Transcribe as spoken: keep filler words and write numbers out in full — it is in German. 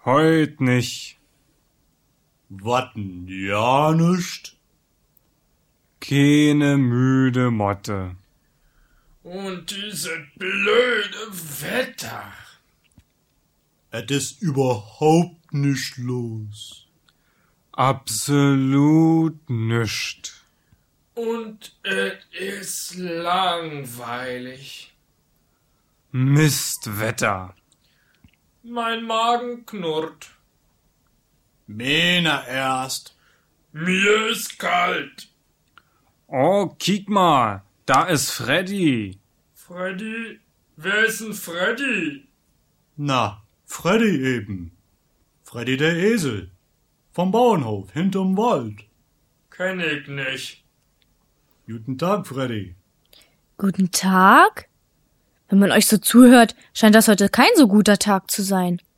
Heut nicht. Watten ja nischt? Keine müde Motte. Und diese blöde Wetter. Es ist überhaupt nicht los. Absolut nischt. Und es ist langweilig. Mistwetter. Mein Magen knurrt. Meiner erst. Mir ist kalt. Oh, kick mal, da ist Freddy. Freddy? Wer ist denn Freddy? Na, Freddy eben. Freddy der Esel. Vom Bauernhof, hinterm Wald. Kenn ich nicht. Guten Tag, Freddy. Guten Tag? Wenn man euch so zuhört, scheint das heute kein so guter Tag zu sein.